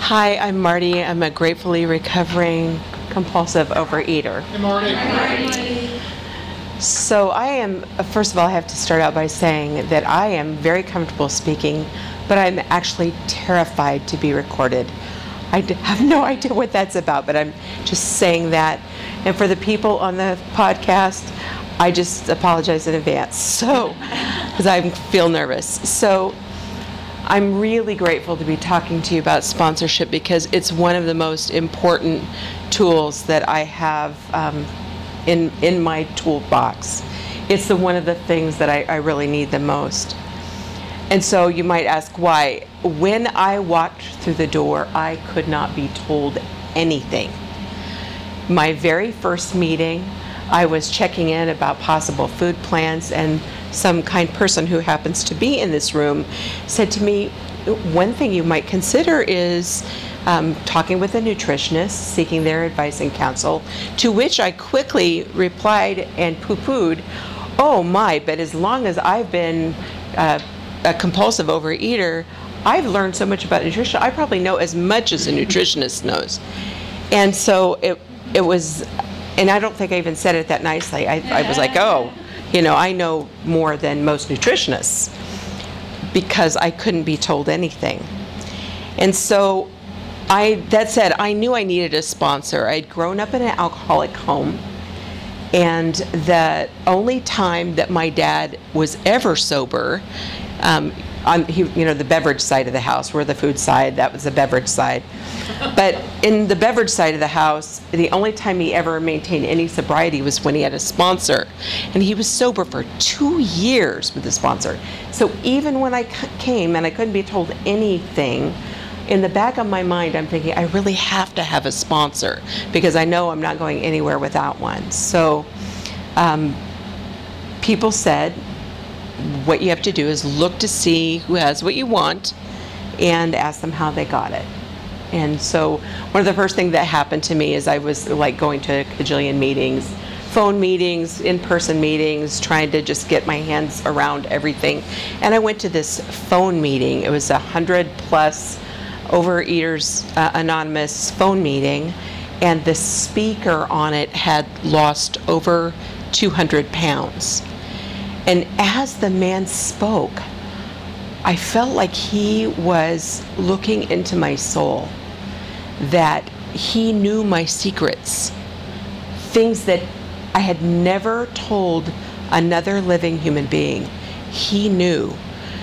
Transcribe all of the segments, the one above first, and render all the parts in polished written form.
Hi, I'm Marty. I'm a gratefully recovering compulsive overeater. Hey, Marty. So I am, first of all, I have to start out by saying that I am very comfortable speaking, but I'm actually terrified to be recorded. I have no idea what that's about, but I'm just saying that. And for the people on the podcast, I just apologize in advance. So, because I feel nervous. So, I'm really grateful to be talking to you about sponsorship because it's one of the most important tools that I have in my toolbox. It's one of the things that I really need the most. And so you might ask why. When I walked through the door, I could not be told anything. My very first meeting, I was checking in about possible food plans, and some kind person who happens to be in this room said to me, one thing you might consider is talking with a nutritionist, seeking their advice and counsel, to which I quickly replied and poo-pooed, oh my, but as long as I've been a compulsive overeater, I've learned so much about nutrition, I probably know as much as a nutritionist knows. And so it was, and I don't think I even said it that nicely. I was like, oh, I know more than most nutritionists because I couldn't be told anything. And so that said, I knew I needed a sponsor. I'd grown up in an alcoholic home, and the only time that my dad was ever sober, the beverage side of the house, we're the food side, that was the beverage side. But in the beverage side of the house, the only time he ever maintained any sobriety was when he had a sponsor. And he was sober for 2 years with the sponsor. So even when I came and I couldn't be told anything, in the back of my mind, I'm thinking, I really have to have a sponsor because I know I'm not going anywhere without one. So people said, what you have to do is look to see who has what you want and ask them how they got it. And so one of the first things that happened to me is I was like going to a cajillion meetings, phone meetings, in-person meetings, trying to just get my hands around everything. And I went to this phone meeting. It was 100+ Overeaters Anonymous phone meeting, and the speaker on it had lost over 200 pounds. And as the man spoke, I felt like he was looking into my soul, that he knew my secrets, things that I had never told another living human being. He knew.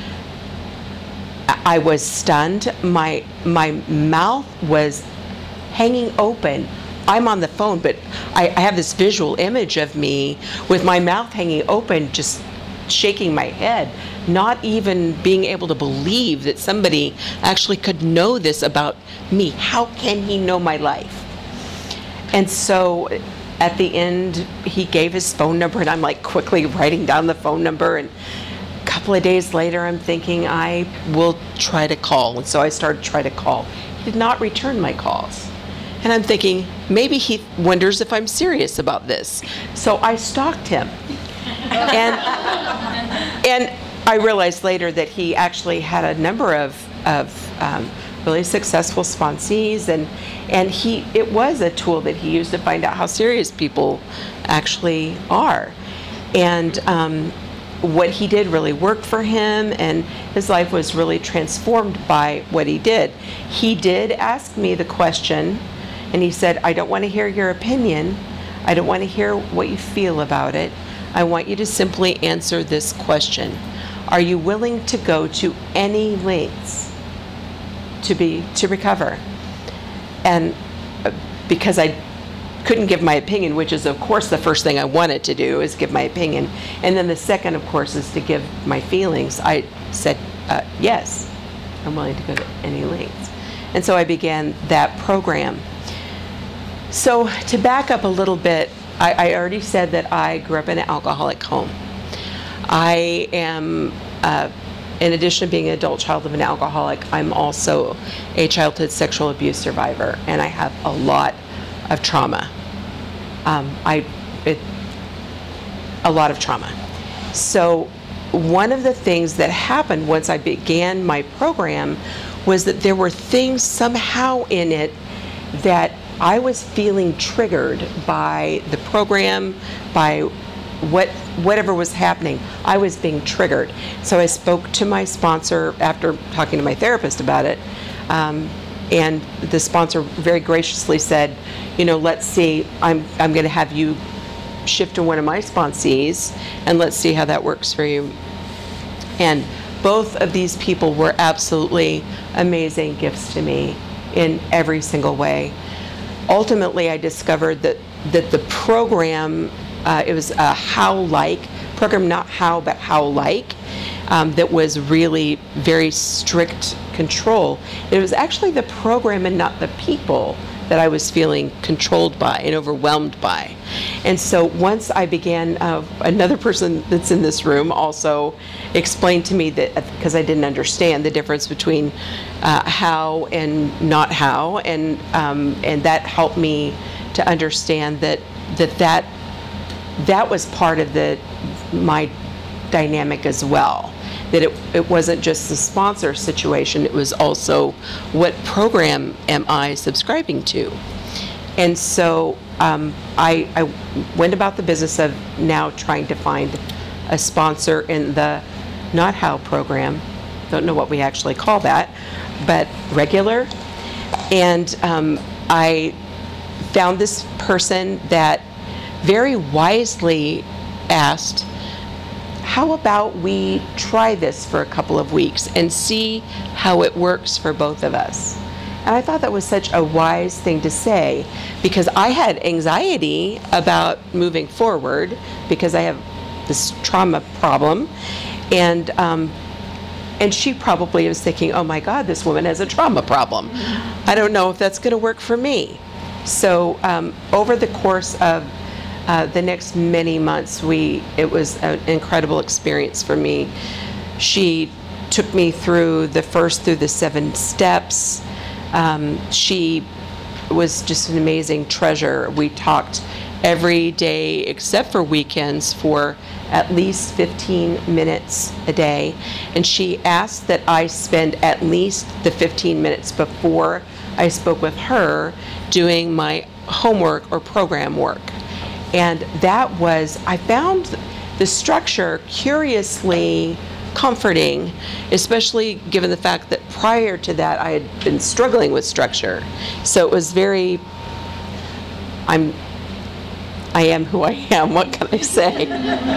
I was stunned. My mouth was hanging open. I'm on the phone, but I have this visual image of me with my mouth hanging open, just shaking my head, not even being able to believe that somebody actually could know this about me. How can he know my life? And so at the end, he gave his phone number, and I'm like quickly writing down the phone number. And a couple of days later, I'm thinking I will try to call. And so I started trying to call. He did not return my calls. And I'm thinking, maybe he wonders if I'm serious about this. So I stalked him. And I realized later that he actually had a number of really successful sponsees, and it was a tool that he used to find out how serious people actually are. And what he did really worked for him, and his life was really transformed by what he did. He did ask me the question, and he said, I don't want to hear your opinion. I don't want to hear what you feel about it. I want you to simply answer this question. Are you willing to go to any lengths to recover? And because I couldn't give my opinion, which is of course the first thing I wanted to do is give my opinion. And then the second, of course, is to give my feelings. I said, yes, I'm willing to go to any lengths. And so I began that program. So to back up a little bit, I already said that I grew up in an alcoholic home. I am, in addition to being an adult child of an alcoholic, I'm also a childhood sexual abuse survivor, and I have a lot of trauma. A lot of trauma. So one of the things that happened once I began my program was that there were things somehow in it that I was feeling triggered by the program, by whatever was happening. I was being triggered. So I spoke to my sponsor after talking to my therapist about it, and the sponsor very graciously said, let's see, I'm going to have you shift to one of my sponsees, and let's see how that works for you. And both of these people were absolutely amazing gifts to me in every single way. Ultimately, I discovered that the program, it was a how-like program, not how, but how-like, that was really very strict control. It was actually the program and not the people that I was feeling controlled by and overwhelmed by. And so once I began, another person that's in this room also explained to me that, because I didn't understand the difference between how and not how, and that helped me to understand that was part of my dynamic as well. That it wasn't just the sponsor situation, it was also what program am I subscribing to. And so I went about the business of now trying to find a sponsor in the Not How program. Don't know what we actually call that, but regular. And I found this person that very wisely asked, how about we try this for a couple of weeks and see how it works for both of us? And I thought that was such a wise thing to say, because I had anxiety about moving forward because I have this trauma problem. And she probably was thinking, oh my God, this woman has a trauma problem. I don't know if that's going to work for me. So over the course of the next many months, it was an incredible experience for me. She took me through the 7 steps. She was just an amazing treasure. We talked every day except for weekends for at least 15 minutes a day. And she asked that I spend at least the 15 minutes before I spoke with her doing my homework or program work. And I found the structure curiously comforting, especially given the fact that prior to that I had been struggling with structure. So it was I am who I am, what can I say?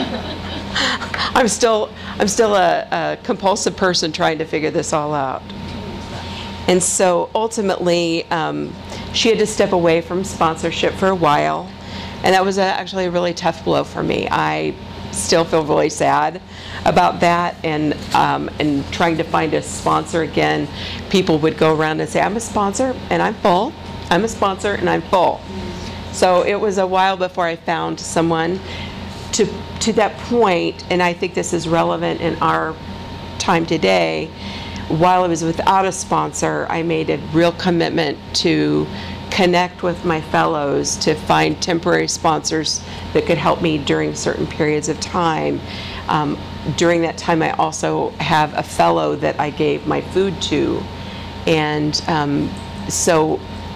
I'm still a compulsive person trying to figure this all out. And so ultimately, she had to step away from sponsorship for a while. And that was actually a really tough blow for me. I still feel really sad about that, and trying to find a sponsor again. People would go around and say, I'm a sponsor and I'm full. I'm a sponsor and I'm full. So it was a while before I found someone to that point, and I think this is relevant in our time today. While I was without a sponsor, I made a real commitment to connect with my fellows, to find temporary sponsors that could help me during certain periods of time. During that time, I also have a fellow that I gave my food to, and so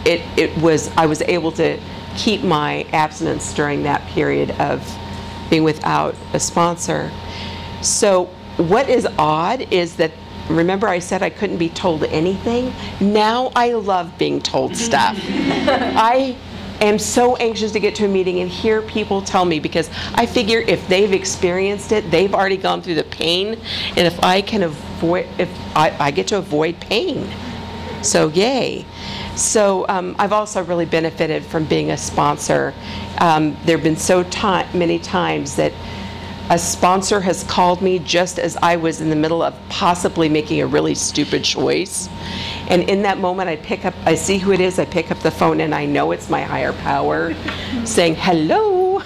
I was able to keep my abstinence during that period of being without a sponsor. So what is odd is that, remember I said I couldn't be told anything? Now I love being told stuff. I am so anxious to get to a meeting and hear people tell me, because I figure if they've experienced it, they've already gone through the pain, and if I can avoid, I get to avoid pain. So yay. So I've also really benefited from being a sponsor. There have been many times that a sponsor has called me just as I was in the middle of possibly making a really stupid choice. And in that moment, I see who it is, I pick up the phone, and I know it's my higher power saying, hello.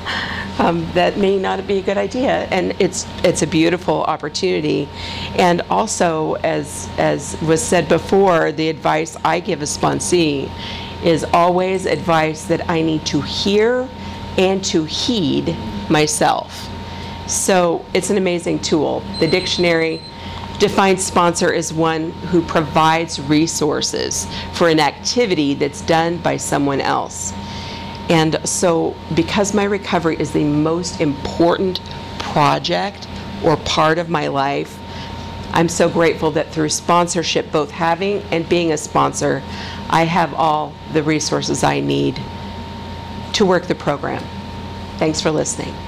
That may not be a good idea. And it's a beautiful opportunity. And also, as was said before, the advice I give a sponsee is always advice that I need to hear and to heed myself. So it's an amazing tool. The dictionary defines sponsor as one who provides resources for an activity that's done by someone else. And so because my recovery is the most important project or part of my life, I'm so grateful that through sponsorship, both having and being a sponsor, I have all the resources I need to work the program. Thanks for listening.